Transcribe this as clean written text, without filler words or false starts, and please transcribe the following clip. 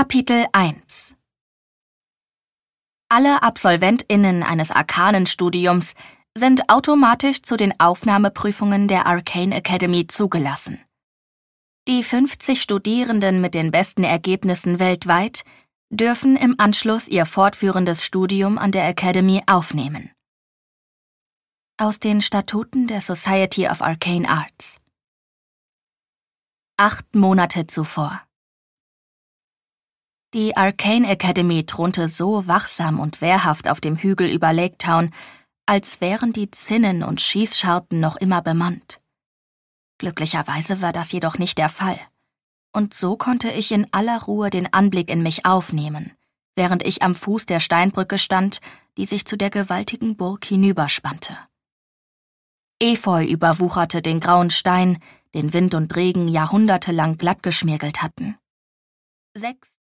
Kapitel 1 Alle AbsolventInnen eines Arkanenstudiums sind automatisch zu den Aufnahmeprüfungen der Arcane Academy zugelassen. Die 50 Studierenden mit den besten Ergebnissen weltweit dürfen im Anschluss ihr fortführendes Studium an der Academy aufnehmen. Aus den Statuten der Society of Arcane Arts. 8 Monate zuvor. Die Arcane Academy thronte so wachsam und wehrhaft auf dem Hügel über Lake Town, als wären die Zinnen und Schießscharten noch immer bemannt. Glücklicherweise war das jedoch nicht der Fall. Und so konnte ich in aller Ruhe den Anblick in mich aufnehmen, während ich am Fuß der Steinbrücke stand, die sich zu der gewaltigen Burg hinüberspannte. Efeu überwucherte den grauen Stein, den Wind und Regen jahrhundertelang glatt geschmirgelt hatten. 6